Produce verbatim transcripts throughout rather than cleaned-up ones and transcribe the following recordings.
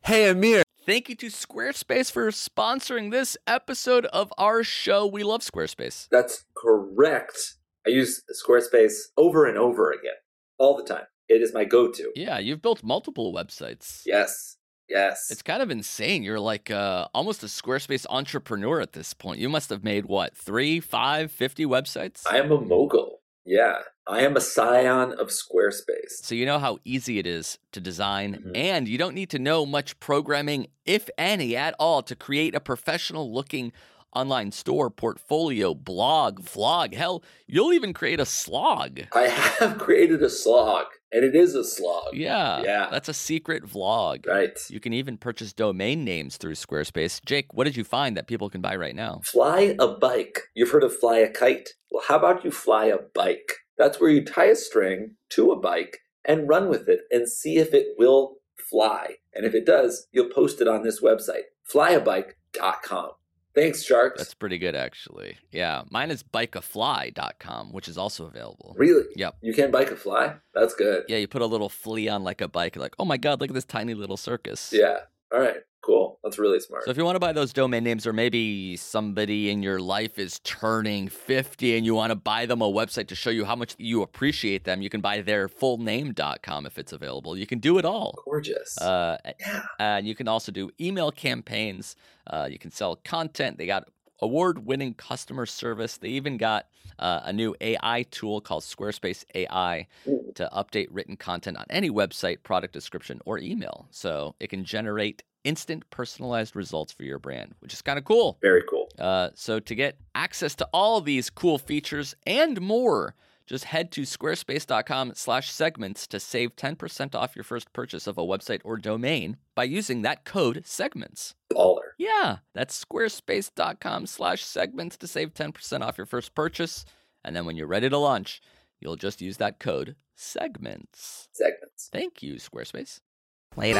Hey, Amir. Thank you to Squarespace for sponsoring this episode of our show. We love Squarespace. That's correct. I use Squarespace over and over again, all the time. It is my go-to. Yeah, you've built multiple websites. Yes, yes. It's kind of insane. You're like uh, almost a Squarespace entrepreneur at this point. You must have made, what, three, five, fifty websites? I am a mogul. Yeah, I am a scion of Squarespace. So you know how easy it is to design, Mhm. and you don't need to know much programming, if any, at all, to create a professional-looking online store, portfolio, blog, vlog. Hell, you'll even create a slog. I have created a slog, and it is a slog. Yeah, Yeah. that's a secret vlog. Right. You can even purchase domain names through Squarespace. Jake, what did you find that people can buy right now? Fly a bike. You've heard of fly a kite? Well, how about you fly a bike? That's where you tie a string to a bike and run with it and see if it will fly. And if it does, you'll post it on this website, fly a bike dot com. Thanks, Sharks. That's pretty good, actually. Yeah, mine is bike a fly dot com, which is also available. Really? Yep. You can bike a fly? That's good. Yeah, you put a little flea on like a bike. You're like, oh my God, look at this tiny little circus. Yeah. All right. Cool. That's really smart. So if you want to buy those domain names, or maybe somebody in your life is turning fifty and you want to buy them a website to show you how much you appreciate them, you can buy their full name dot com if it's available. You can do it all. Gorgeous. Uh, yeah. and you can also do email campaigns. Uh, you can sell content. They got award-winning customer service. They even got uh, a new A I tool called Squarespace A I Ooh. to update written content on any website, product description, or email. So it can generate instant personalized results for your brand, which is kind of cool. Very cool. Uh, so to get access to all of these cool features and more, just head to squarespace.com slash segments to save ten percent off your first purchase of a website or domain by using that code segments. Baller. Yeah, that's squarespace.com slash segments to save ten percent off your first purchase. And then when you're ready to launch, you'll just use that code segments. Segments. Thank you, Squarespace. Later.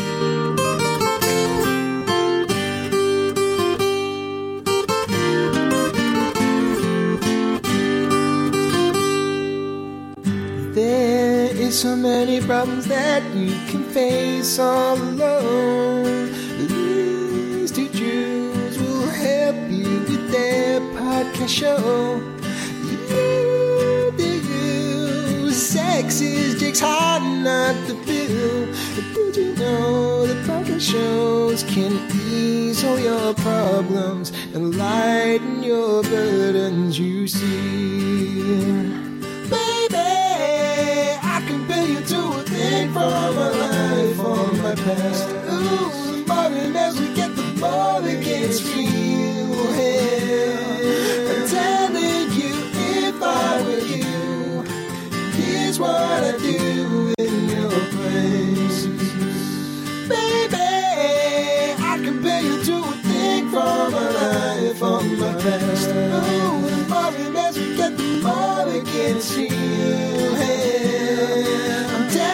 There is so many problems that you can face all alone. These two Jews will help you with their podcast show. You, the you, sex is Jake's hard not to feel. Did you know that podcast shows can ease all your problems and lighten your burdens? You see, to a thing from my life, from my past. Ooh, Marvin, as we get the more it gets real. Hell, I'm telling you, if I were you, here's what I do in your place. Baby, I compare you to a thing from my life, from my past. Ooh, Marvin, as we get the more it gets real. Hell,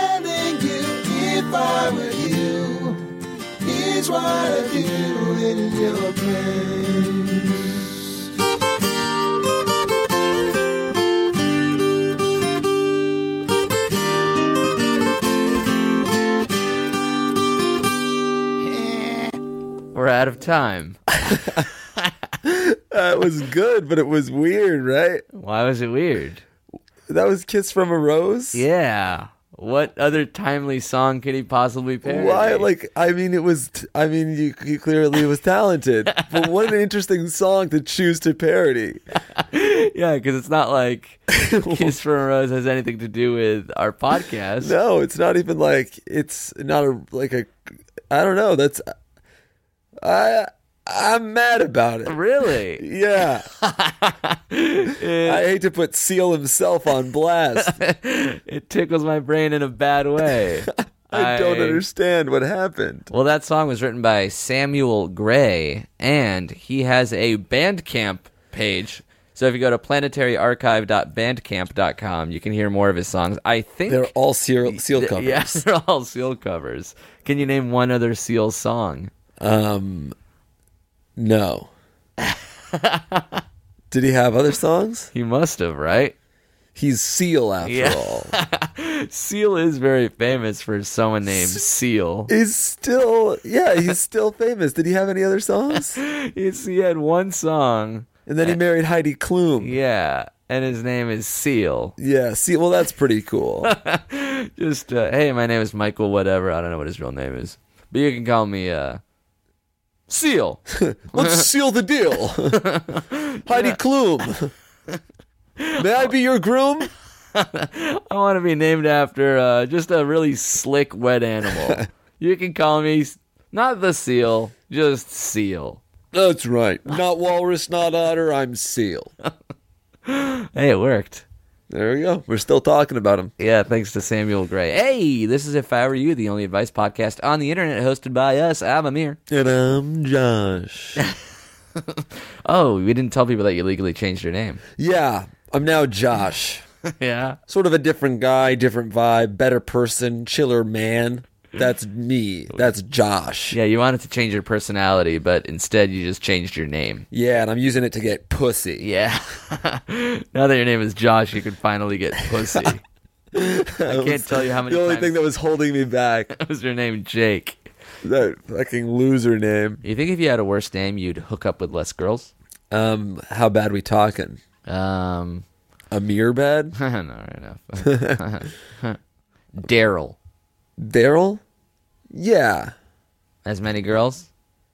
if I were you, here's what I do in your place. We're out of time. That was good, but it was weird, right? Why was it weird? That was Kiss from a Rose? Yeah. What other timely song could he possibly parody? Why? Like, I mean, it was, t- I mean, you, you clearly was talented, but what an interesting song to choose to parody. Yeah, because it's not like Kiss from a Rose has anything to do with our podcast. No, it's not even like, it's not a, like a, I don't know, that's, I, I'm mad about it. Really? Yeah. I hate to put Seal himself on blast. It tickles my brain in a bad way. I, I don't I... understand what happened. Well, that song was written by Samuel Gray, and he has a Bandcamp page. So if you go to planetary archive dot bandcamp dot com, you can hear more of his songs. I think they're all Seal, seal covers. Yeah, they're all Seal covers. Can you name one other Seal song? Um... No. Did he have other songs? He must have, right? He's Seal after yeah. all. Seal is very famous for someone named Seal. He's still, yeah, he's still famous. Did he have any other songs? He's, he had one song. And then he married Heidi Klum. Yeah, and his name is Seal. Yeah, see, well, that's pretty cool. Just, uh, hey, my name is Michael whatever. I don't know what his real name is. But you can call me uh, Seal. Let's seal the deal. Heidi Klum. May I be your groom? I want to be named after uh, just a really slick, wet animal. You can call me, not the Seal, just Seal. That's right. Not walrus, not otter, I'm Seal. Hey, it worked. There we go. We're still talking about him. Yeah, thanks to Samuel Gray. Hey, this is If I Were You, the only advice podcast on the internet hosted by us. I'm Amir. And I'm Josh. Oh, we didn't tell people that you legally changed your name. Yeah, I'm now Josh. Yeah. Sort of a different guy, different vibe, better person, chiller man. That's me. That's Josh. Yeah, you wanted to change your personality, but instead you just changed your name. Yeah, and I'm using it to get pussy. Yeah. Now that your name is Josh, you can finally get pussy. I can't tell you how many The only times thing that was holding me back. was your name Jake. That fucking loser name. You think if you had a worse name, you'd hook up with less girls? Um, how bad we talking? Um, Amir bad? no, right enough. Daryl. Daryl? Yeah. As many girls?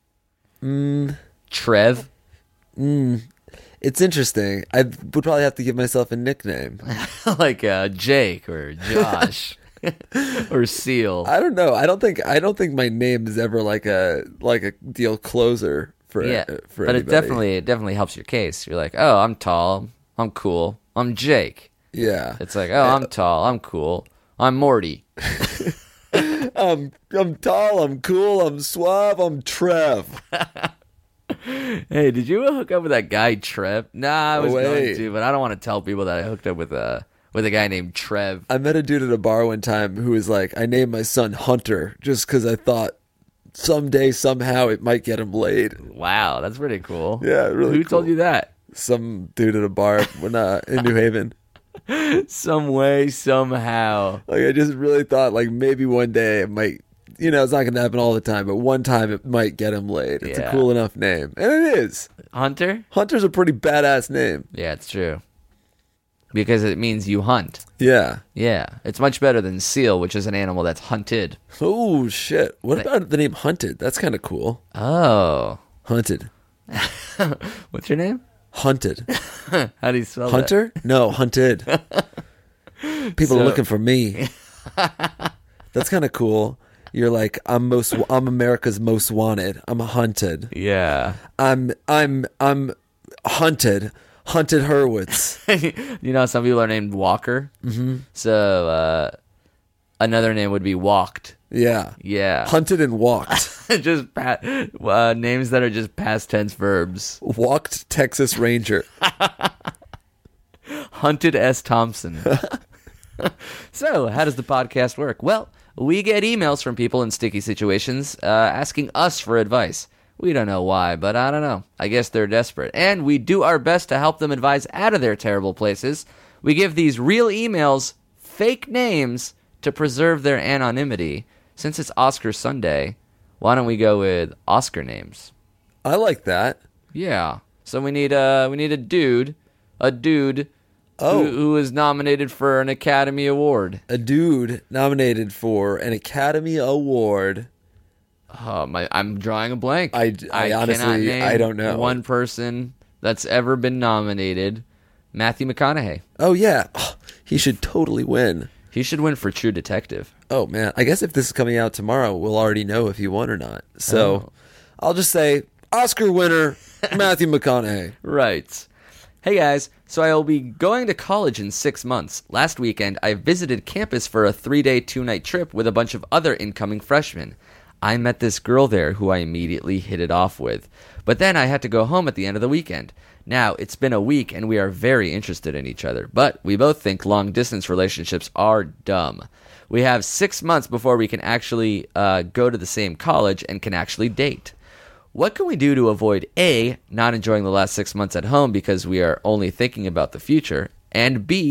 Mm, Trev. mm. It's interesting. I would probably have to give myself a nickname. Like uh, Jake or Josh or Seal. I don't know. I don't think I don't think my name is ever like a like a deal closer for Yeah, for but anybody. it definitely it definitely helps your case. You're like, oh, I'm tall, I'm cool, I'm Jake. Yeah. It's like, oh, I'm tall, I'm cool, I'm Morty. I'm I'm tall, I'm cool, I'm suave, I'm Trev. Hey, did you hook up with that guy Trev? Nah, I was No way. going to, but I don't want to tell people that I hooked up with a with a guy named Trev. I met a dude at a bar one time who was like, I named my son Hunter just because I thought someday, somehow, it might get him laid. Wow, that's pretty cool. Yeah, really Who told cool. you that? Some dude at a bar when uh, in New Haven. Some way, somehow. Like, I just really thought, like, maybe one day it might, you know, it's not going to happen all the time, but one time it might get him laid. It's Yeah. a cool enough name. And it is. Hunter? Hunter's a pretty badass name. Yeah, it's true. Because it means you hunt. Yeah. Yeah, it's much better than Seal, which is an animal that's hunted. Oh, shit. What about the name Hunted? That's kind of cool. Oh. Hunted. What's your name? Hunted. How do you spell Hunter? No, hunted. People So- are looking for me. That's kind of cool. You're like, I'm most I'm America's most wanted. I'm hunted. that? Yeah. I'm I'm I'm hunted. Hunted Hurwitz. You know, some people are named Walker. Mm-hmm. So uh, another name would be Walked. Yeah. Yeah. Hunted and walked. just pa- uh, names that are just past tense verbs. Walked Texas Ranger. Hunted S. Thompson. So, how does the podcast work? Well, we get emails from people in sticky situations uh, asking us for advice. We don't know why, but I don't know. I guess they're desperate. And we do our best to help them advise out of their terrible places. We give these real emails fake names to preserve their anonymity. Since it's Oscar Sunday, why don't we go with Oscar names? I like that. Yeah. So we need a we need a dude, a dude Oh. who, who is nominated for an Academy Award. A dude nominated for an Academy Award. Oh, my, I'm drawing a blank. I- I cannot honestly- name I don't know. one person that's ever been nominated. Matthew McConaughey. Oh, yeah. He should totally win. He should win for True Detective. Oh, man. I guess if this is coming out tomorrow, we'll already know if he won or not. So Oh. I'll just say Oscar winner, Matthew McConaughey. Right. Hey guys, so I will be going to college in six months. Last weekend, I visited campus for a three-day, two-night trip with a bunch of other incoming freshmen. I met this girl there who I immediately hit it off with. But then I had to go home at the end of the weekend. Now, it's been a week and we are very interested in each other, but we both think long-distance relationships are dumb. We have six months before we can actually uh, go to the same college and can actually date. What can we do to avoid A, not enjoying the last six months at home because we are only thinking about the future, and B,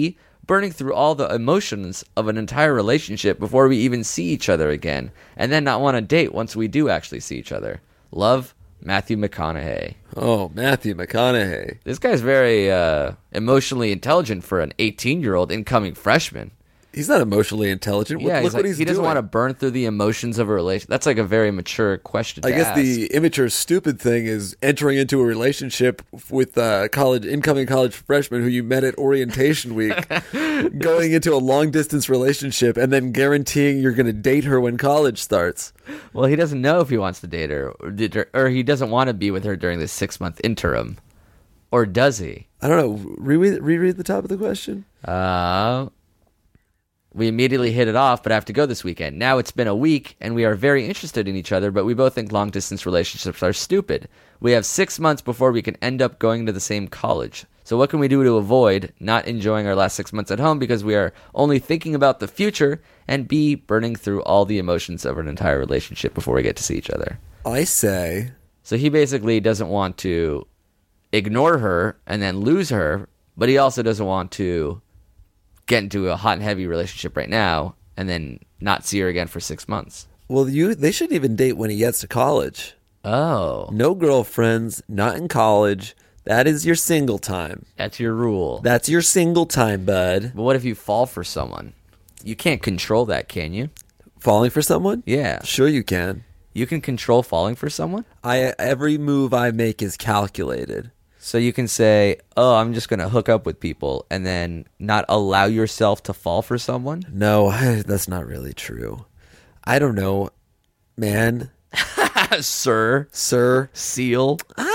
burning through all the emotions of an entire relationship before we even see each other again, and then not want to date once we do actually see each other. Love, Matthew McConaughey. Oh, Matthew McConaughey. This guy's very uh, emotionally intelligent for an eighteen-year-old incoming freshman. He's not emotionally intelligent. Yeah, Look he's what like, he's he doesn't doing. want to burn through the emotions of a relation. That's like a very mature question to I guess ask. the immature, stupid thing is entering into a relationship with a college, incoming college freshman who you met at orientation week, going into a long distance relationship, and then guaranteeing you're going to date her when college starts. Well, he doesn't know if he wants to date her, or, did her, or he doesn't want to be with her during this six-month interim. Or does he? I don't know. Reread, reread the top of the question. Uh, we immediately hit it off, but I have to go this weekend. Now it's been a week, and we are very interested in each other, but we both think long-distance relationships are stupid. We have six months before we can end up going to the same college. So what can we do to avoid not enjoying our last six months at home because we are only thinking about the future, and B, burning through all the emotions of an entire relationship before we get to see each other? I say, So he basically doesn't want to ignore her and then lose her, but he also doesn't want to get into a hot and heavy relationship right now and then not see her again for six months. well, you they shouldn't even date when he gets to college. Oh, No girlfriends, not in college. That is your single time. that's your rule. That's your single time, bud. But what if you fall for someone? You can't control that, can you? Falling for someone? Yeah. Sure you can. You can control falling for someone? I every move I make is calculated. So you can say, oh, I'm just going to hook up with people and then not allow yourself to fall for someone? No, I, that's not really true. I don't know, man, Sir, sir. seal. Uh,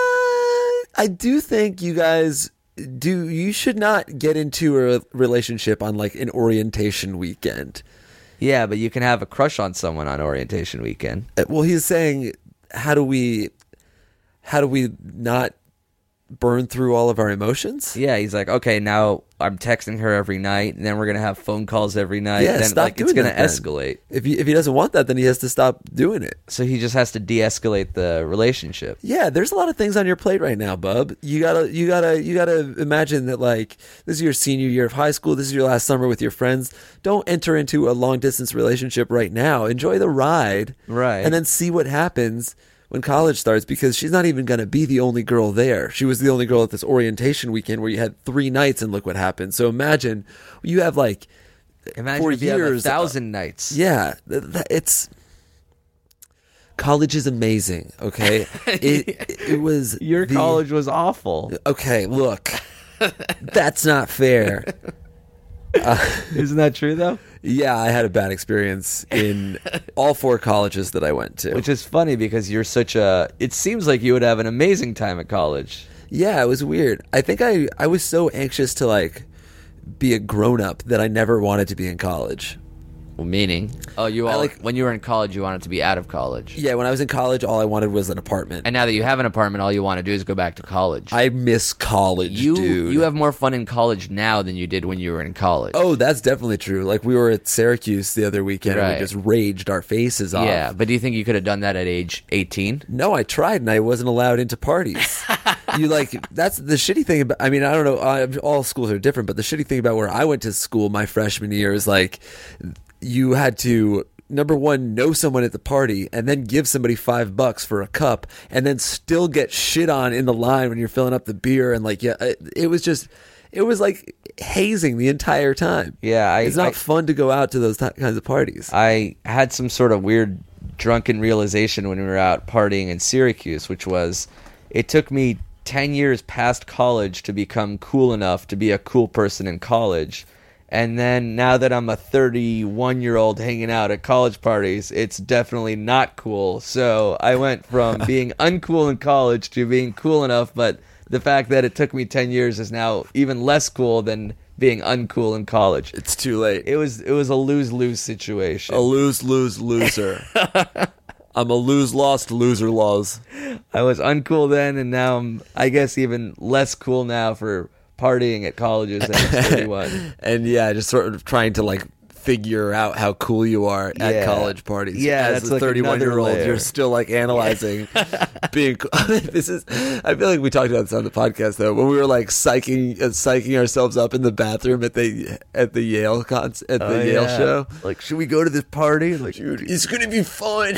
I do think you guys do. You should not get into a relationship on like an orientation weekend. Yeah, but you can have a crush on someone on orientation weekend. Uh, Well, he's saying, how do we, how do we not burn through all of our emotions? Yeah, he's like, okay, now I'm texting her every night, and then we're gonna have phone calls every night. Yeah, then stop like it's doing gonna that then. escalate. If he if he doesn't want that, then he has to stop doing it. So he just has to de-escalate the relationship. Yeah, there's a lot of things on your plate right now, bub. You gotta, you gotta, you gotta imagine that like this is your senior year of high school. This is your last summer with your friends. Don't enter into a long distance relationship right now. Enjoy the ride, Right. and then see what happens when college starts. Because she's not even gonna be the only girl there. She was the only girl at this orientation weekend where you had three nights, and look what happened. So imagine you have like Imagine for if you have a years, uh, thousand nights. yeah, th- th- it's college is amazing. Okay, it it was Your the- college was awful. Okay, look, that's not fair. Isn't that true though? Yeah, I had a bad experience in all four colleges that I went to. Which is funny because you're such a. It seems like you would have an amazing time at college. Yeah, it was weird. I think I I was so anxious to like be a grown up that I never wanted to be in college. Well, meaning, oh, you I all like- when you were in college, you wanted to be out of college. Yeah, when I was in college, all I wanted was an apartment. And now that you have an apartment, all you want to do is go back to college. I miss college, you dude. you have more fun in college now than you did when you were in college. Oh, that's definitely true. Like we were at Syracuse the other weekend and Right. we just raged our faces off. yeah, but do you think you could have done that at age eighteen? No, I tried and I wasn't allowed into parties. You like that's the shitty thing about. I mean, I don't know. I, all schools are different, but the shitty thing about where I went to school my freshman year is like you had to number one know someone at the party and then give somebody five bucks for a cup and then still get shit on in the line when you're filling up the beer and like yeah, it, it was just. It was like hazing the entire time. Yeah, I- it's not I- fun to go out to those t- kinds of parties. I had some sort of weird drunken realization when we were out partying in Syracuse, which was it took me ten years past college to become cool enough to be a cool person in college. And then now that I'm a thirty-one-year-old hanging out at college parties, it's definitely not cool. So I went from being uncool in college to being cool enough, but the fact that it took me ten years is now even less cool than being uncool in college. It's too late. It was it was a lose-lose situation. A lose lose loser. I'm a lose lost loser laws. I was uncool then, and now I'm, I guess, even less cool now for partying at colleges at thirty-one. And yeah, just sort of trying to like figure out how cool you are at Yeah. college parties. Yeah, as that's a like thirty-one year another old, layer. you're still like analyzing being. Cool. This is. I feel like we talked about this on the podcast though, when we were like psyching uh, psyching ourselves up in the bathroom at the at the Yale con- at the Oh, Yale yeah. show. Like, should we go to this party? Like, Dude, it's gonna be fun.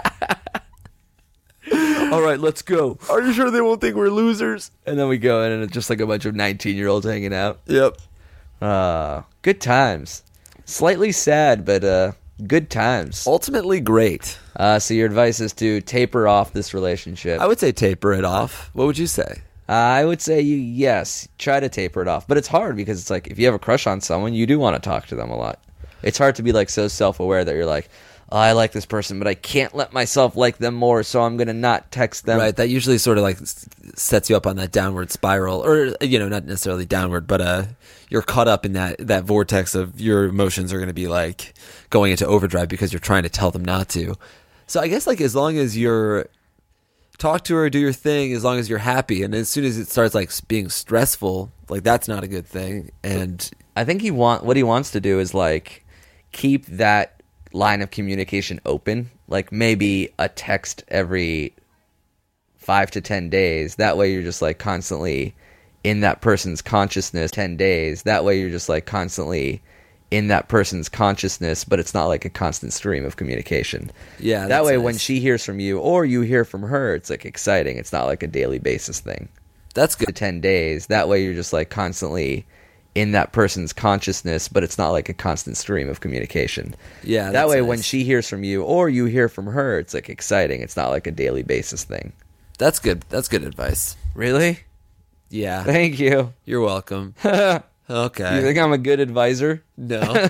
all right, let's go. Are you sure they won't think we're losers? And then we go in, and it's just like a bunch of nineteen-year-olds hanging out. Yep. Uh, good times. Slightly sad, but uh, good times. Ultimately, great. Uh, so your advice is to taper off this relationship. I would say taper it off. What would you say? Uh, I would say you yes, try to taper it off, but it's hard because it's like if you have a crush on someone, you do want to talk to them a lot. It's hard to be like so self-aware that you're like, oh, I like this person, but I can't let myself like them more, so I'm gonna not text them. Right, that usually sort of like s- sets you up on that downward spiral, or you know, not necessarily downward, but uh, you're caught up in that that vortex of your emotions are going to be like going into overdrive because you're trying to tell them not to. So I guess like as long as you're talk to her, do your thing, as long as you're happy, and as soon as it starts like s- being stressful, like that's not a good thing. And I think he want what he wants to do is like keep that line of communication open, like maybe a text every five to ten days. That way you're just like constantly in that person's consciousness. Ten days. That way you're just like constantly in that person's consciousness, but it's not like a constant stream of communication. yeah, That that's way nice. when she hears from you or you hear from her, it's like exciting. It's not like a daily basis thing. that's To good. ten days. That way you're just like constantly in that person's consciousness, but it's not like a constant stream of communication. Yeah, That that's way nice. when she hears from you or you hear from her, it's like exciting. It's not like a daily basis thing. That's good. That's good advice. Really? Yeah, Thank you. you're welcome. You Okay. think I'm a good advisor? No.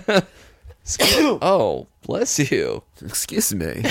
Oh, bless you. Excuse me.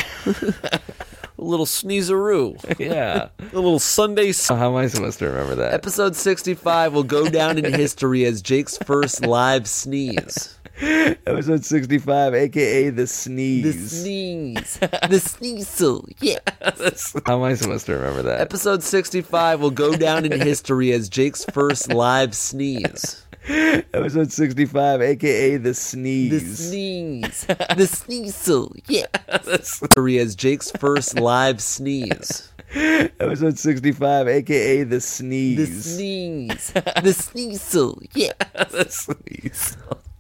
A little sneezeroo. Yeah. A little Sunday. S- How am I supposed to remember that? Episode sixty-five will go down in history as Jake's first live sneeze. Episode sixty-five, aka the The sneeze. sneeze. The sneasel. Yeah. How am I supposed to remember that? Episode sixty-five will go down in history as Jake's first live sneeze. Episode sixty-five, aka the The sneeze. sneeze. The sneasel. Yeah. History as Jake's first live sneeze. Episode sixty-five, aka the The sneeze. sneeze. The sneasel. Yeah. The sneeze.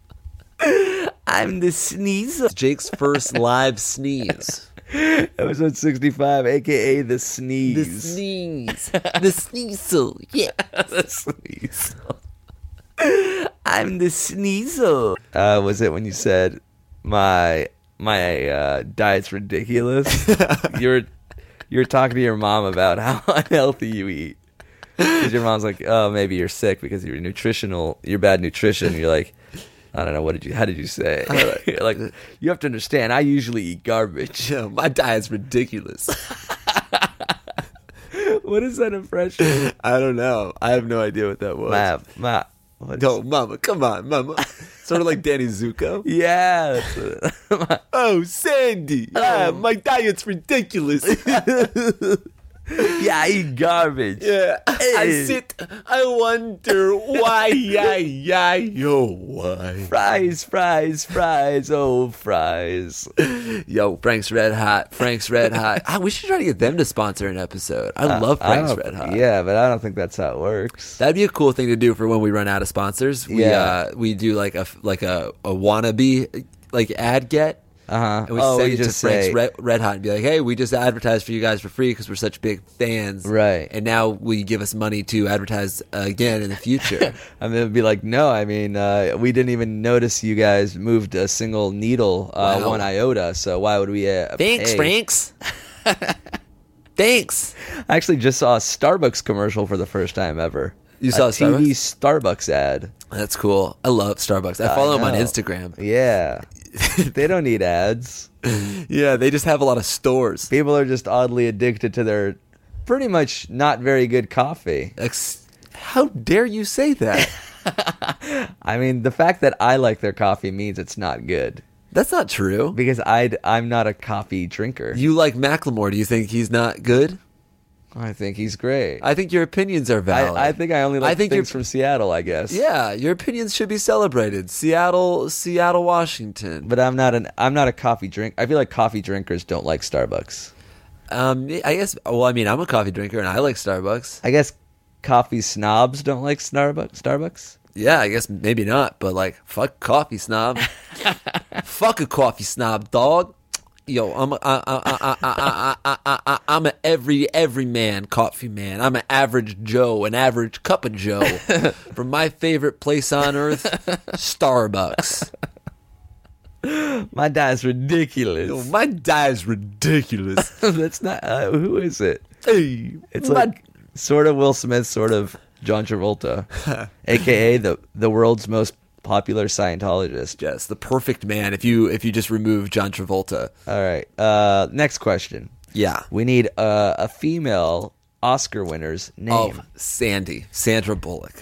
I'm the sneeze. Jake's first live sneeze. Episode sixty-five, aka the The sneeze. sneeze. The sneasel. Yeah. The sneeze. I'm the sneezel. Uh, was it when you said my my uh, diet's ridiculous? you're you're talking to your mom about how unhealthy you eat. Because your mom's like, oh, maybe you're sick because of your nutritional, your bad nutrition. You're like, I don't know. What did you? How did you say? You're like, you have to understand. I usually eat garbage. Yeah, my diet's ridiculous. What is that impression? I don't know. I have no idea what that was. Ma, ma. What- No, mama, come on, mama. Sort of like Danny Zuko. Yeah. That's what, Oh, Sandy. Ah, my diet's ridiculous. yeah, I eat garbage. Yeah. I Hey. sit, I wonder why, yeah, yeah, yo, why. Fries, fries, fries, oh, fries. Yo, Frank's Red Hot. Frank's Red Hot. Ah, we should try to get them to sponsor an episode. I love I Frank's don't- Red Hot. Yeah, but I don't think that's how it works. That'd be a cool thing to do for when we run out of sponsors. We, Yeah. uh, we do like a like a, a wannabe like ad get. Uh-huh. And we Oh, send we it to just Frank's say- Red, Red Hot and be like, hey, we just advertised for you guys for free because we're such big fans. Right. And now will you give us money to advertise uh, again in the future? I'm gonna be like, no, I mean, uh, we didn't even notice you guys moved a single needle, uh, Wow. one iota. So why would we? Uh, Thanks, pay? Franks. Thanks. I actually just saw a Starbucks commercial for the first time ever. You saw a a T V Starbucks ad. That's cool. I love Starbucks. I follow them on know. Instagram. Yeah, they don't need ads. Yeah, they just have a lot of stores. People are just oddly addicted to their pretty much not very good coffee. Ex- How dare you say that? I mean, the fact that I like their coffee means it's not good That's not true. because I I'm not a coffee drinker. You like Macklemore. Do you think he's not good? I think he's great. I think your opinions are valid. I, I think I only like I think things you're- from Seattle, I guess. Yeah, your opinions should be celebrated. Seattle, Seattle, Washington. But I'm not an I'm not a coffee drink. I feel like coffee drinkers don't like Starbucks. Um, I guess. Well, I mean, I'm a coffee drinker and I like Starbucks. I guess coffee snobs don't like Starbucks. Starbucks. Yeah, I guess maybe not, but like, fuck coffee snob. Fuck a coffee snob, dog. Yo, I'm a, I, I, I, I, I, I, I, I'm an every every man coffee man. I'm an average Joe, an average cup of Joe from my favorite place on earth, Starbucks. My dad's ridiculous. Yo, my die's ridiculous. That's not. Uh, who is it? Hey, It's my- like sort of Will Smith, sort of John Travolta, aka the the world's most popular Scientologist. yes, the perfect man. If you if you just remove John Travolta, All right. Uh, next question. yeah. We need uh, a female Oscar winner's name. Oh, Sandy, Sandra Bullock.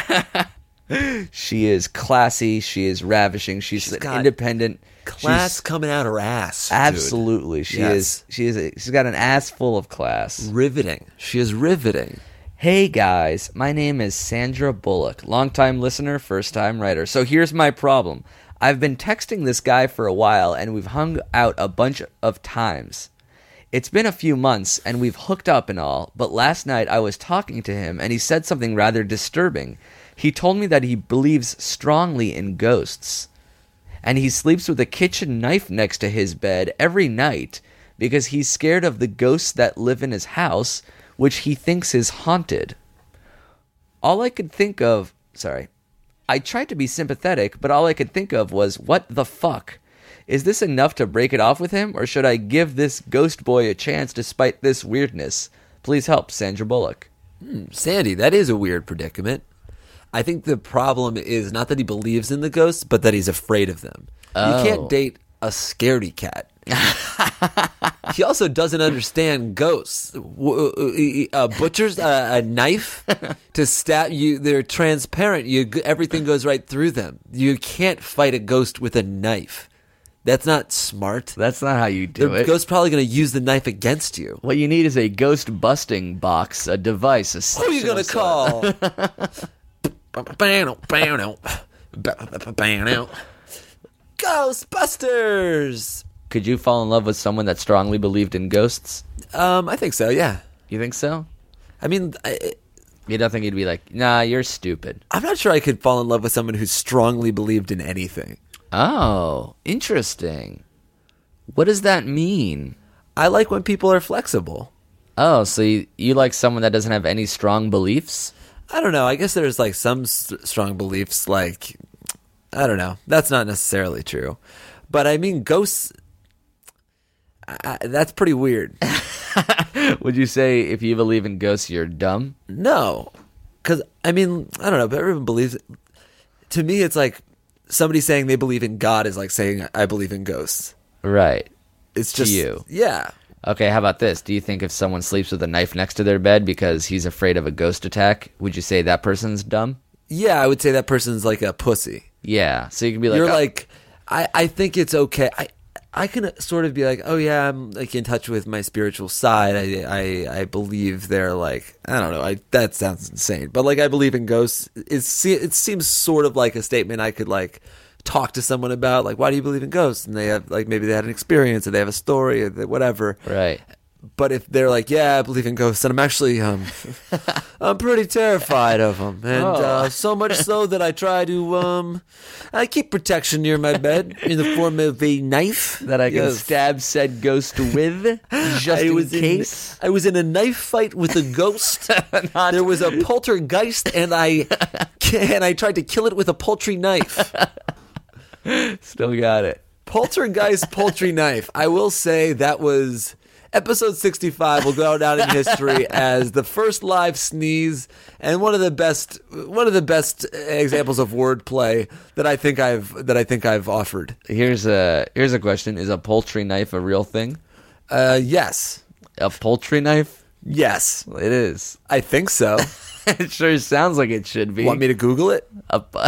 She is classy. She is ravishing. She's, an got independent. Class She's- coming out her ass. dude. absolutely. She Yes. is. She is. A, she's got an ass full of class. Riveting. She is riveting. Hey guys, my name is Sandra Bullock, longtime listener, first time writer. So here's my problem. I've been texting this guy for a while and we've hung out a bunch of times. It's been a few months and we've hooked up and all, but last night I was talking to him and he said something rather disturbing. He told me that he believes strongly in ghosts. And he sleeps with a kitchen knife next to his bed every night because he's scared of the ghosts that live in his house, which he thinks is haunted. All I could think of, sorry, I tried to be sympathetic, but all I could think of was, what the fuck? Is this enough to break it off with him, or should I give this ghost boy a chance despite this weirdness? Please help, Sandra Bullock. Sandy, that is a weird predicament. I think the problem is not that he believes in the ghosts, but that he's afraid of them. Oh. You can't date a scaredy cat. He also doesn't understand ghosts. W- uh, butchers uh, a knife to stab you. They're transparent. You everything goes right through them. You can't fight a ghost with a knife. That's not smart. That's not how you do The it. ghost's probably going to use the knife against you. What you need is a ghost busting box, a device, a Who are you going to call? Ghostbusters. Could you fall in love with someone that strongly believed in ghosts? Um, I think so. Yeah. You think so? I mean, I, You don't think he'd be like, nah, you're stupid. I'm not sure I could fall in love with someone who strongly believed in anything. Oh, interesting. What does that mean? I like when people are flexible. Oh, so you, you like someone that doesn't have any strong beliefs? I don't know. I guess there's like some s- strong beliefs. Like, I don't know. That's not necessarily true. But I mean, ghosts. I, I- that's pretty weird. Would you say if you believe in ghosts, you're dumb? No, because I mean, I don't know. But everyone believes it. To me, it's like somebody saying they believe in God is like saying I believe in ghosts. Right. It's To just you. Yeah. Okay, how about this? Do you think if someone sleeps with a knife next to their bed because he's afraid of a ghost attack, would you say that person's dumb? Yeah, I would say that person's like a pussy. Yeah. So you can be like, You're "Oh, like, I, I think it's okay. I I can sort of be like, oh yeah, I'm like in touch with my spiritual side. I I, I believe they're like, I don't know. I that sounds insane, but like I believe in ghosts. It's it seems sort of like a statement I could like talk to someone about. Like, why do you believe in ghosts? And they have like maybe they had an experience or they have a story or they- whatever. right. But if they're like, yeah, I believe in ghosts, and I'm actually, um, I'm pretty terrified of them, and Oh. uh, so much so that I try to, um, I keep protection near my bed in the form of a knife That I can Yes. stab said ghost with, just I in was case. In, I was in a knife fight with a ghost. There was a poltergeist, and I and I tried to kill it with a poultry knife. Still got it. Poltergeist poultry knife. I will say that was episode sixty-five will go down in history as the first live sneeze and one of the best one of the best examples of wordplay that I think I've that I think I've offered. Here's a here's a question: is a poultry knife a real thing? Uh, yes. A poultry knife? Yes. It is. I think so. It sure sounds like it should be. Want me to Google it? A pu-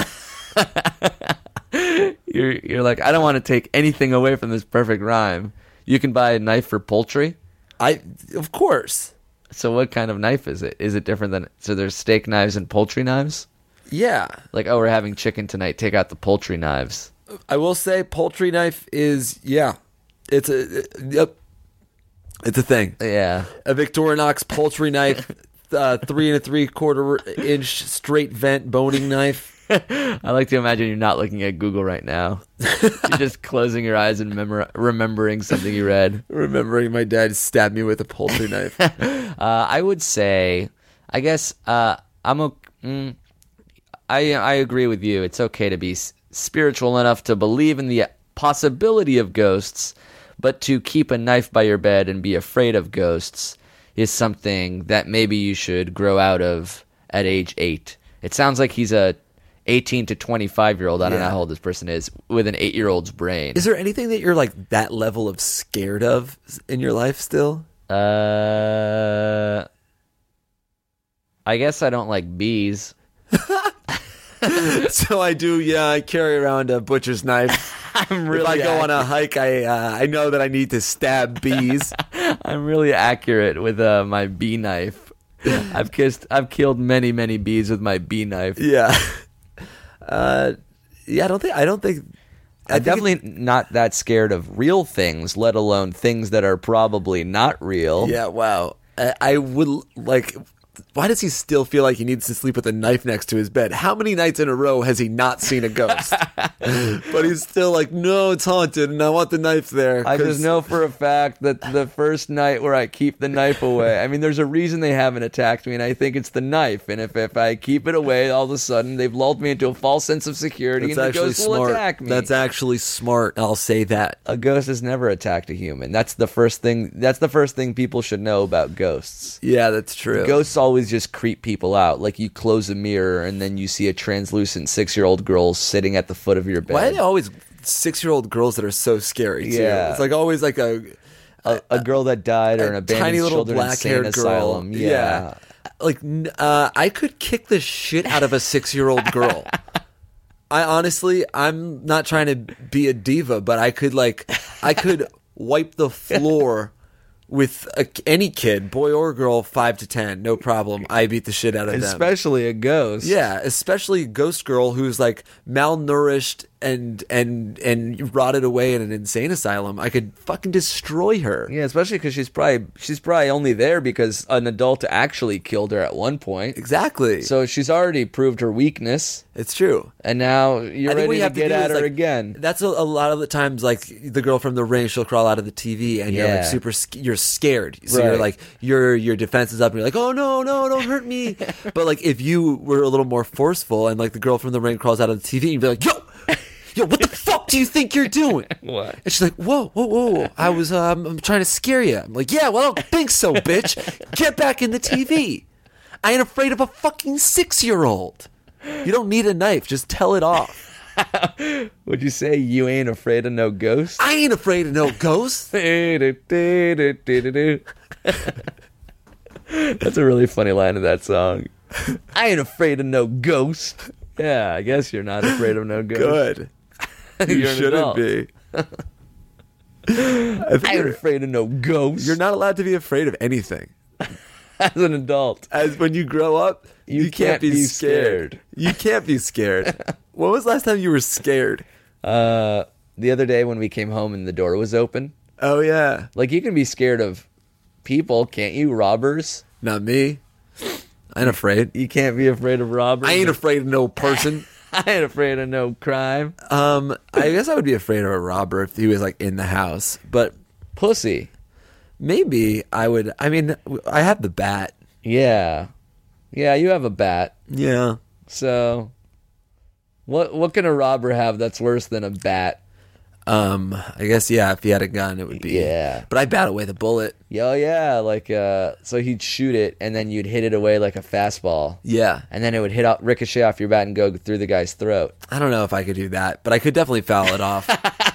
you're you're like, I don't want to take anything away from this perfect rhyme. You can buy a knife for poultry. I of course. So what kind of knife is it? Is it different than so there's steak knives and poultry knives? Yeah. Like, oh, we're having chicken tonight, take out the poultry knives. I will say poultry knife is, yeah. It's a, yep. It's a thing. Yeah. A Victorinox poultry knife, uh, three and a three quarter inch straight vent boning knife. I like to imagine you're not looking at Google right now. You're just closing your eyes and memor- remembering something you read. Remembering my dad stabbed me with a poultry knife. Uh, I would say, I guess uh, I'm a, mm, I I agree with you. It's okay to be s- spiritual enough to believe in the possibility of ghosts, but to keep a knife by your bed and be afraid of ghosts is something that maybe you should grow out of at age eight. It sounds like he's a eighteen to twenty-five year old. I don't Yeah. know how old this person is with an eight year old's brain. Is there anything that you're like that level of scared of in your life still? Uh, I guess I don't like bees. So I do, yeah. I carry around a butcher's knife. I'm If really I go on a ac- hike, I uh, I know that I need to stab bees. I'm really accurate with uh, my bee knife. I've kissed, I've killed many, many bees with my bee knife. Yeah. Uh, yeah. I don't think. I don't think. I I'm think definitely not that scared of real things, let alone things that are probably not real. it- yeah. Wow. I, I would like. Why does he still feel like he needs to sleep with a knife next to his bed? How many nights in a row has he not seen a ghost? But he's still like, no, it's haunted, and I want the knife there. I 'cause- just know for a fact that the first night where I keep the knife away, I mean, there's a reason they haven't attacked me, and I think it's the knife. And if, if I keep it away, all of a sudden they've lulled me into a false sense of security, That's and the actually ghost will smart. attack me. That's actually smart. I'll say that. A ghost has never attacked a human. That's the first thing. That's the first thing people should know about ghosts. Yeah, that's true. Ghosts always just creep people out. Like you close a mirror and then you see a translucent six-year-old girl sitting at the foot of your bed. Why are they always six-year-old girls that are so scary? Too? Yeah. It's like always like a a, a girl that died or a an abandoned tiny little children black-haired insane girl. asylum. Yeah. Like n- uh, I could kick the shit out of a six-year-old girl. I honestly, I'm not trying to be a diva, but I could like, I could wipe the floor with a, any kid, boy or girl, five to ten, no problem. I beat the shit out of them. Especially a ghost. Yeah, especially Ghost Girl who's like malnourished and and and rotted away in an insane asylum. I could fucking destroy her. Yeah, especially because she's probably she's probably only there because an adult actually killed her at one point. Exactly. So she's already proved her weakness, it's true. and now you're I think what ready you to have to get do at is, her like, again. That's a, a lot of the times, like the girl from The Ring, she'll crawl out of the T V, and you're Yeah. like super, sc- you're scared. So Right. you're like, your your defense is up, and you're like, oh no, no, don't hurt me. But like, if you were a little more forceful, and like the girl from The Ring crawls out of the T V, you'd be like, yo, yo, what the fuck do you think you're doing? What? And she's like, whoa, whoa, whoa, whoa. I was, um, I'm trying to scare you. I'm like, yeah, well, I don't think so, bitch. Get back in the T V. I ain't afraid of a fucking six-year-old. You don't need a knife. Just tell it off. Would you say you ain't afraid of no ghosts? I ain't afraid of no ghosts. That's a really funny line of that song. I ain't afraid of no ghost. Yeah, I guess you're not afraid of no ghost. Good. You You're an shouldn't adult. be. I think I ain't you're, afraid of no ghost. you're not allowed to be afraid of anything. as an adult. As when you grow up, You you, can't, can't be, be scared. scared. You can't be scared. When was the last time you were scared? Uh, the other day when we came home and the door was open, Oh, yeah. like you can be scared of people, can't you? Robbers. Not me. I ain't afraid. You can't be afraid of robbers. I ain't afraid of no person. I ain't afraid of no crime. Um, I guess I would be afraid of a robber if he was like in the house, but Pussy. maybe I would. I mean, I have the bat. Yeah. Yeah, you have a bat. Yeah. So what what can a robber have that's worse than a bat? Um, I guess yeah. If he had a gun, it would be. Yeah. But I bat away the bullet. Oh yeah, like uh so he'd shoot it and then you'd hit it away like a fastball. Yeah. And then it would hit out ricochet off your bat and go through the guy's throat. I don't know if I could do that, but I could definitely foul it off.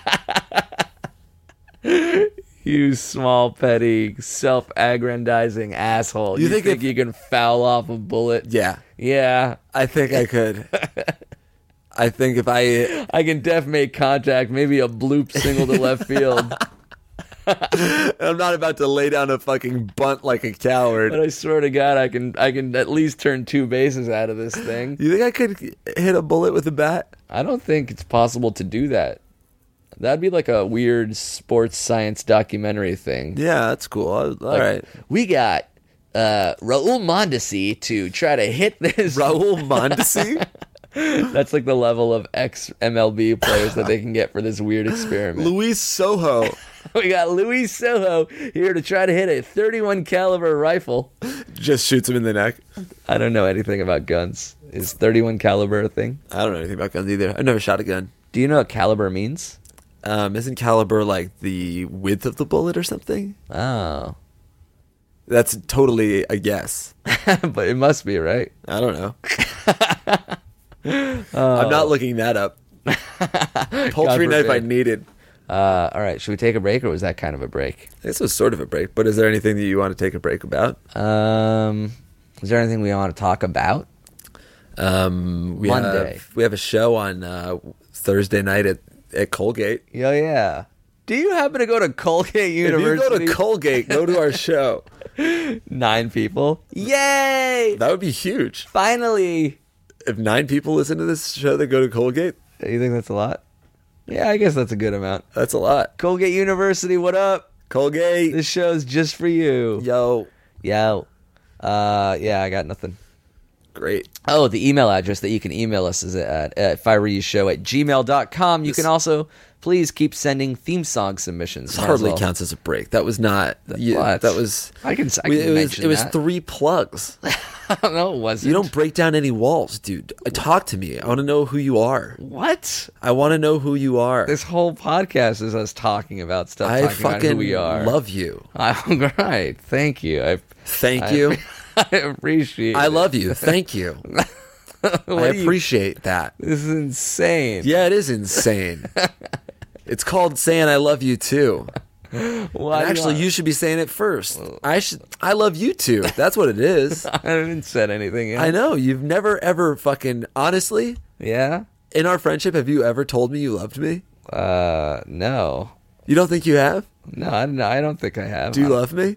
You small, petty, self-aggrandizing asshole. You You, think think, if- you can foul off a bullet? Yeah. Yeah. I think I could. I think if I I can def make contact, maybe a bloop single to left field. I'm not about to lay down a fucking bunt like a coward. But I swear to God, I can I can at least turn two bases out of this thing. You think I could hit a bullet with a bat? I don't think it's possible to do that. That'd be like a weird sports science documentary thing. Yeah, that's cool. All Like, right. We got uh, Raul Mondesi to try to hit this. Raul Mondesi? That's like the level of ex-M L B players that they can get for this weird experiment. Luis Soho We got Luis Soho here to try to hit a thirty-one caliber rifle. just shoots him in the neck. I don't know anything about guns. Is thirty-one caliber a thing? I don't know anything about guns either. I've never shot a gun. Do you know what caliber means? Um, isn't caliber like the width of the bullet or something? Oh. That's totally a guess. But it must be, right? I don't know. I'm not looking that up. Poultry knife I forbid. needed. Uh, all right, should we take a break, or was that kind of a break? This was sort of a break, but is there anything that you want to take a break about? Um, is there anything we want to talk about? Um, we Monday. Have, we have a show on uh, Thursday night at, at Colgate. Yeah, yeah. Do you happen to go to Colgate University? If you go to Colgate, go to our show. Nine people. Yay! That would be huge. Finally. If nine people listen to this show that go to Colgate, You think that's a lot? Yeah, I guess that's a good amount. that's a lot. Colgate University, what up? Colgate. This show's just for you. Yo. Yo. Uh, yeah, I got nothing. Great. Oh, the email address that you can email us is at, at if I were you show at gmail dot com. You This- can also please keep sending theme song submissions. This Might as hardly well. counts as a break. That was not. You, What? that was. I can, I can we- it was, mention it was that. three plugs. No, it wasn't. You don't break down any walls, dude. Talk to me. I want to know who you are. What? I want to know who you are. This whole podcast is us talking about stuff, I talking about fucking who we are. love you. I'm right. Thank you. I, Thank I- you. I appreciate I it. love you. Thank you. What I do you- appreciate that. This is insane. Yeah, it is insane. It's called saying I love you too. Why And do actually, I- you should be saying it first. I should. I love you too. That's what it is. I haven't said anything yet. I know. You've never ever fucking honestly Yeah? in our friendship. Have you ever told me you loved me? Uh, no. You don't think you have? No, I don't, I don't think I have. Do you love me?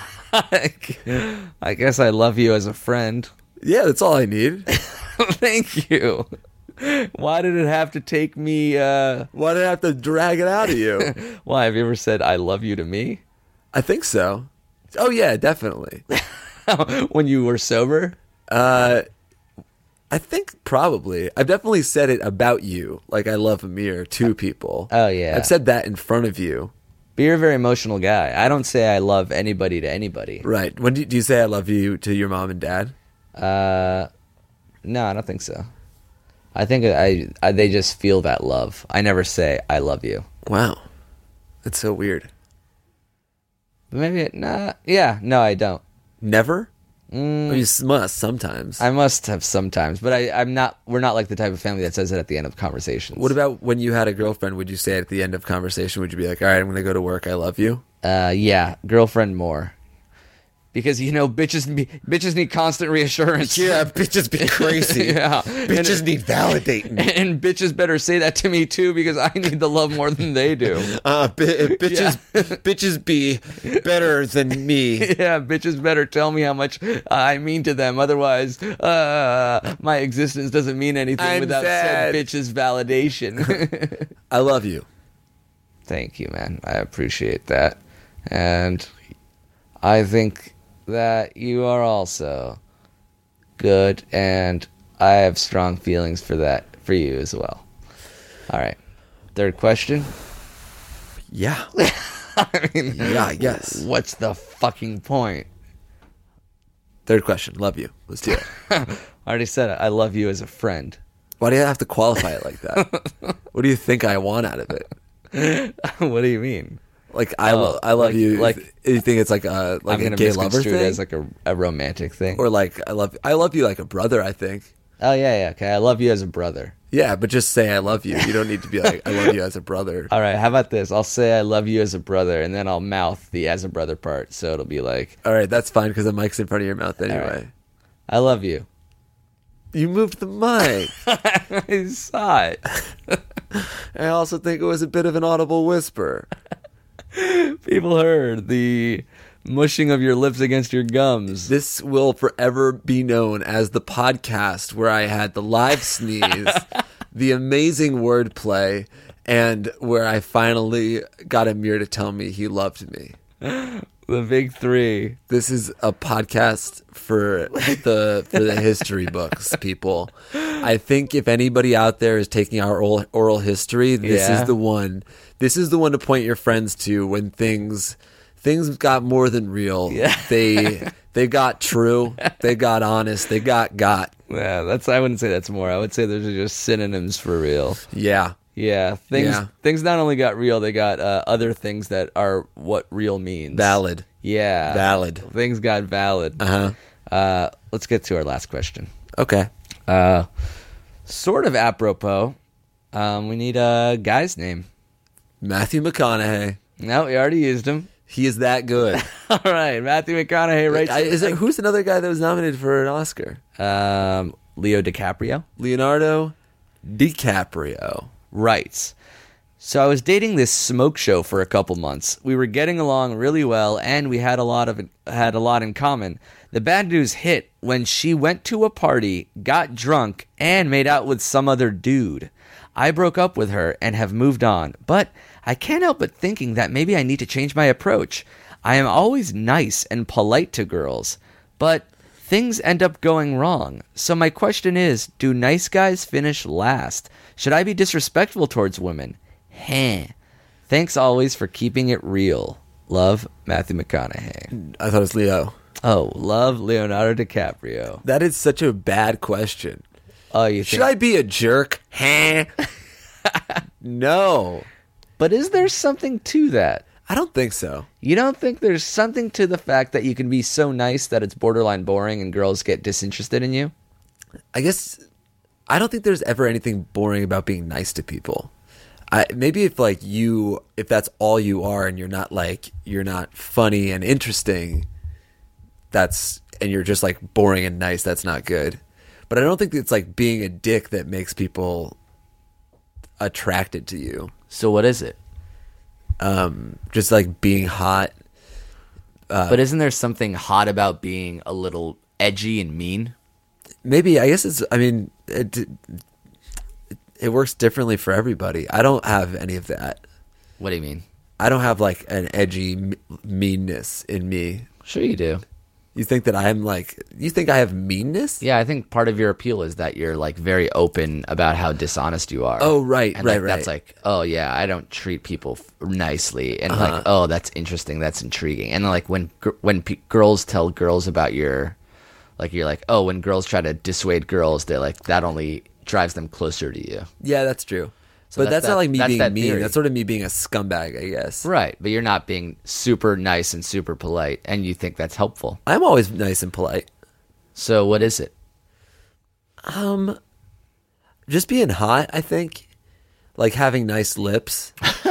I guess I love you as a friend. Yeah, that's all I need. Thank you. Why did it have to take me, uh... Why did I have to drag it out of you? Why, have you ever said I love you to me? I think so. Oh yeah, definitely. When you were sober? Uh, I think probably. I've definitely said it about you, like I love Amir to people. Oh, yeah. I've said that in front of you. But you're a very emotional guy. I don't say I love anybody to anybody. Right. When do you, do you say I love you to your mom and dad? Uh, no, I don't think so. I think I, I they just feel that love. I never say I love you. Wow. That's so weird. But maybe it, nah. Yeah, no, I don't. Never? Mm, I mean, you must sometimes. I must have sometimes, but I, I'm not. We're not like the type of family that says it at the end of conversations. What about when you had a girlfriend? Would you say at the end of conversation, would you be like, all right, I'm going to go to work. I love you? Uh, yeah, girlfriend more. Because you know, bitches be, bitches need constant reassurance. bitches be crazy. Yeah, Bitches and, need validating. and bitches better say that to me too, because I need the love more than they do. Uh, bi- bitches, bitches be better than me. Yeah, bitches better tell me how much I mean to them. Otherwise, uh, my existence doesn't mean anything I'm without sad. said bitch's validation. I love you. Thank you, man. I appreciate that. And I think that you are also good, and I have strong feelings for that, for you as well. All right. Third question. Yeah. I mean, Yeah, I guess. what's the fucking point? Third question. Love you. Let's do it. I already said it. I love you as a friend. Why do you have to qualify it like that? What do you think I want out of it? What do you mean? Like I, Oh, lo- I love like- you. like- you think it's like a like I'm a gonna gay lover misconstrue it thing, as like a, a romantic thing. or like I love I love you like a brother. I think. Oh yeah, yeah. Okay, I love you as a brother. Yeah, but just say I love you. You don't need to be like I love you as a brother. All right, how about this? I'll say I love you as a brother, and then I'll mouth the as a brother part, so it'll be like, All right, that's fine because the mic's in front of your mouth anyway. right. I love you. You moved the mic. I saw it. I also think it was a bit of an audible whisper. People heard the mushing of your lips against your gums. This will forever be known as the podcast where I had the live sneeze, the amazing wordplay, and where I finally got Amir to tell me he loved me. The big three. This is a podcast for the for the history books, people. I think if anybody out there is taking our oral, oral history, this Yeah. is the one. This is the one to point your friends to when things things got more than real. Yeah. They they got true. They got honest. They got got. Yeah, that's. I wouldn't say that's more. I would say those are just synonyms for real. Yeah. Yeah, things Yeah. things not only got real, they got uh, other things that are what real means. Valid. Yeah. Valid. Things got valid. Uh-huh. Uh, let's get to our last question. Okay. Uh, sort of apropos. Um, we need a guy's name. Matthew McConaughey. No, we already used him. He is that good. All right, Matthew McConaughey writes. I, is it, who's another guy that was nominated for an Oscar? um, Leo DiCaprio Leonardo DiCaprio. writes. So I was dating this smoke show for a couple months. We were getting along really well, and we had a lot of had a lot in common. The bad news hit when she went to a party, got drunk, and made out with some other dude. I broke up with her and have moved on, but I can't help but thinking that maybe I need to change my approach. I am always nice and polite to girls, but things end up going wrong. So my question is, do nice guys finish last? Should I be disrespectful towards women? Heh. Thanks always for keeping it real. Love, Matthew McConaughey. I thought it was Leo. Oh, love Leonardo DiCaprio. That is such a bad question. Oh, you Should think? I be a jerk? Huh? No. But is there something to that? I don't think so. You don't think there's something to the fact that you can be so nice that it's borderline boring and girls get disinterested in you? I guess I don't think there's ever anything boring about being nice to people. I, maybe if like you, if that's all you are and you're not like, you're not funny and interesting, that's, and you're just like boring and nice, that's not good. But I don't think it's like being a dick that makes people attracted to you. So what is it? Um, just like being hot. But isn't there something hot about being a little edgy and mean? Maybe, I guess it's, I mean, it, it works differently for everybody. I don't have any of that. What do you mean? I don't have like an edgy m- meanness in me. Sure you do. You think that I'm like, you think I have meanness? Yeah, I think part of your appeal is that you're like very open about how dishonest you are. Oh, right, and right, like, right. That's like, oh yeah, I don't treat people f- nicely, and Uh-huh. like, oh, that's interesting, that's intriguing. And like when gr- when p- girls tell girls about your, like you're like, oh, when girls try to dissuade girls, they're like that only drives them closer to you. Yeah, that's true. So but that's that's, not that- like me that's being that mean. theory. That's sort of me being a scumbag, I guess. Right, but you're not being super nice and super polite, and you think that's helpful. I'm always nice and polite. So what is it? Um, just being hot, I think. Like having nice lips.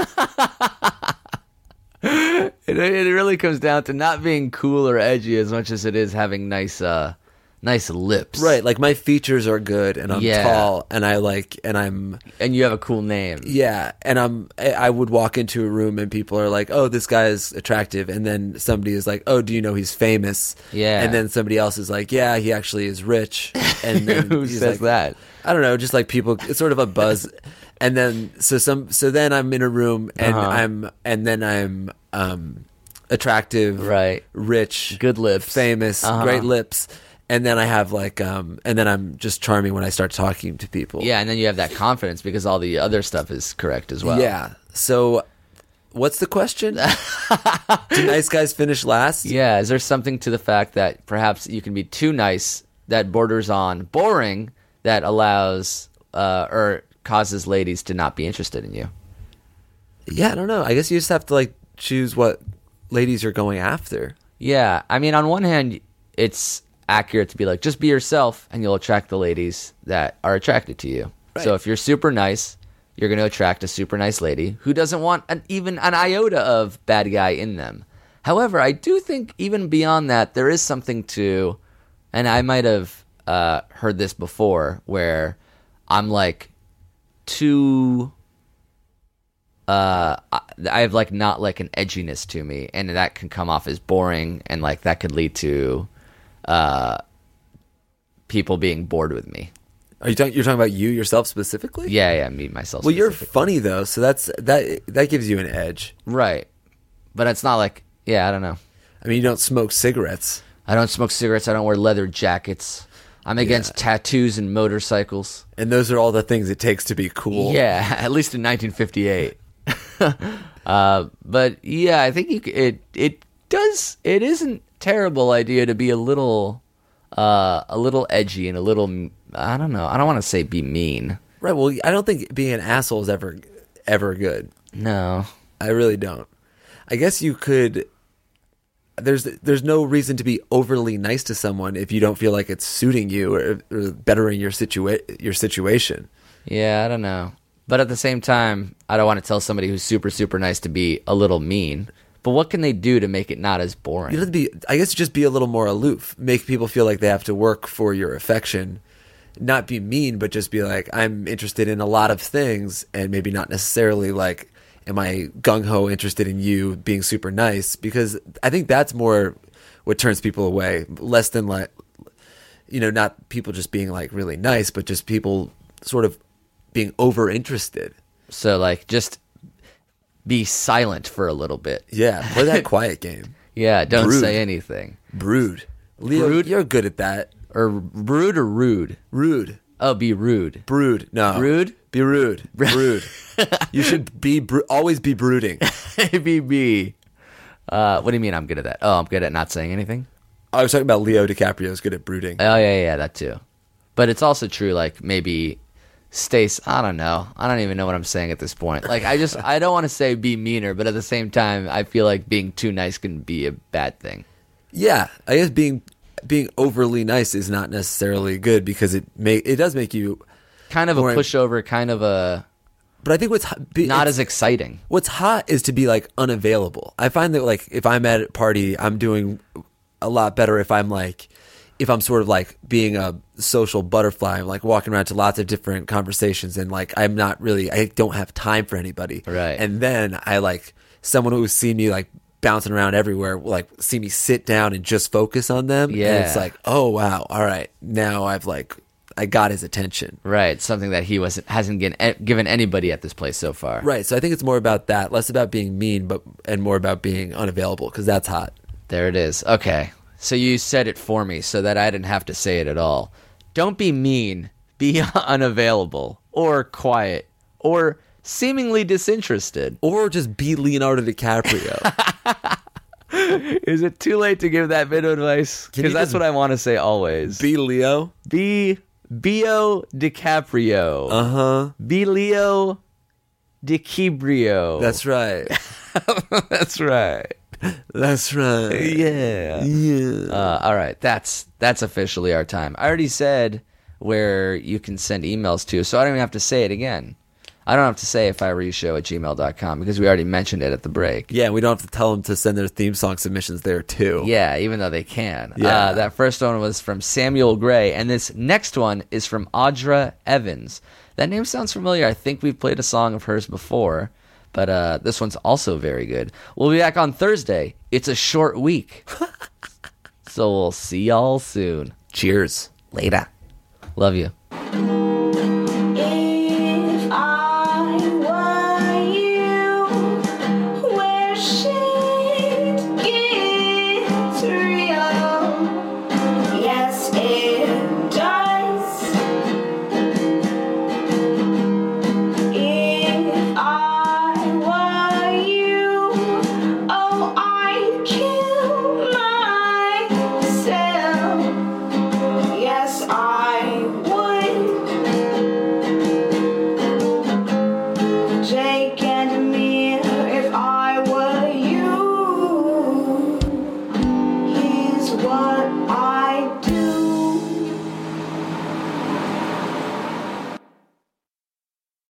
It, it really comes down to not being cool or edgy as much as it is having nice, uh, nice lips. Right, like my features are good and I'm Yeah. tall and I like, and I'm, And you have a cool name. yeah, and I'm, I I would walk into a room and people are like, oh, this guy is attractive. And then somebody is like, oh, do you know he's famous? Yeah. And then somebody else is like, yeah, he actually is rich. And then Who he's says like, that? I don't know, just like people, it's sort of a buzz. And then, so some, so then I'm in a room and Uh-huh. I'm, and then I'm, um, attractive, Right. rich, Good lips. famous, Uh-huh. great lips. And then I have like, um, and then I'm just charming when I start talking to people. Yeah, and then you have that confidence because all the other stuff is correct as well. Yeah. So, what's the question? Do nice guys finish last? Yeah, is there something to the fact that perhaps you can be too nice that borders on boring that allows uh, or causes ladies to not be interested in you? Yeah, I don't know. I guess you just have to like choose what ladies are going after. Yeah, I mean, on one hand, it's accurate to be like, just be yourself and you'll attract the ladies that are attracted to you. Right. So if you're super nice, you're going to attract a super nice lady who doesn't want an, even an iota of bad guy in them. However, I do think even beyond that, there is something to, and I might have uh, heard this before, where I'm like too uh, I, I have like not like an edginess to me, and that can come off as boring, and like that could lead to uh, people being bored with me. Are you talking? You're talking about you yourself specifically? Yeah, yeah, me myself. Well, you're specifically. funny though, so that's that. That gives you an edge. Right, but it's not like yeah, I don't know. I mean, you don't smoke cigarettes. I don't smoke cigarettes. I don't wear leather jackets. I'm against Yeah. tattoos and motorcycles. And those are all the things it takes to be cool. Yeah, at least in nineteen fifty-eight. uh, but yeah, I think you, c- it it does. It isn't terrible idea to be a little uh, a little edgy and a little. I don't know. I don't want to say be mean. Right. Well, I don't think being an asshole is ever ever good. No. I really don't. I guess you could. There's there's no reason to be overly nice to someone if you don't feel like it's suiting you or, or bettering your situa- your situation. Yeah, I don't know. But at the same time, I don't want to tell somebody who's super super nice to be a little mean. But what can they do to make it not as boring? You have to be. I guess just be a little more aloof. Make people feel like they have to work for your affection. Not be mean, but just be like, I'm interested in a lot of things, and maybe not necessarily like, am I gung-ho interested in you being super nice? Because I think that's more what turns people away, less than like, you know, not people just being like really nice, but just people sort of being over-interested. So like just be silent for a little bit. Yeah, play that quiet game. Yeah, don't Brood. say anything. Brood. Leo, Brood? you're good at that. Or rude or rude? Rude. Oh, be rude. Brood. No. Rude? Be rude. Brood. You should be bro- always be brooding. be me. Uh, what do you mean I'm good at that? Oh, I'm good at not saying anything? I was talking about Leo DiCaprio is good at brooding. Oh, yeah, yeah, that too. But it's also true, like, maybe Stace, I don't know. I don't even know what I'm saying at this point. Like, I just, I don't want to say be meaner, but at the same time, I feel like being too nice can be a bad thing. Yeah, I guess being being overly nice is not necessarily good because it may it does make you. Kind of a More- pushover, kind of a, But I think what's ho- be, not it's- as exciting. what's hot is to be like unavailable. I find that like if I'm at a party, I'm doing a lot better if I'm like if I'm sort of like being a social butterfly. I'm like walking around to lots of different conversations and like I'm not really I don't have time for anybody. Right. And then I like someone who's seen me like bouncing around everywhere will like see me sit down and just focus on them. Yeah. And it's like, oh wow, all right. Now I've like I got his attention. Right, something that he wasn't hasn't given, given anybody at this place so far. Right. So I think it's more about that, less about being mean, but and more about being unavailable because that's hot. There it is. Okay. So you said it for me so that I didn't have to say it at all. Don't be mean. Be unavailable or quiet or seemingly disinterested. Or just be Leonardo DiCaprio. Is it too late to give that bit of advice? Can you Because that's just what I want to say always. be Leo. Be Bio DiCaprio. Uh huh. Be Leo DiCaprio. That's right. that's right. That's right. Yeah. Yeah. Uh, all right, that's that's officially our time. I already said where you can send emails to, so I don't even have to say it again. I don't have to say if I were you show at gmail dot com because we already mentioned it at the break. Yeah, we don't have to tell them to send their theme song submissions there too. Yeah, even though they can. Yeah. Uh, that first one was from Samuel Gray, and this next one is from Audra Evans. That name sounds familiar. I think we've played a song of hers before, but uh, this one's also very good. We'll be back on Thursday. It's a short week. So we'll see y'all soon. Cheers. Later. Love you. If I were you, wishing it's real,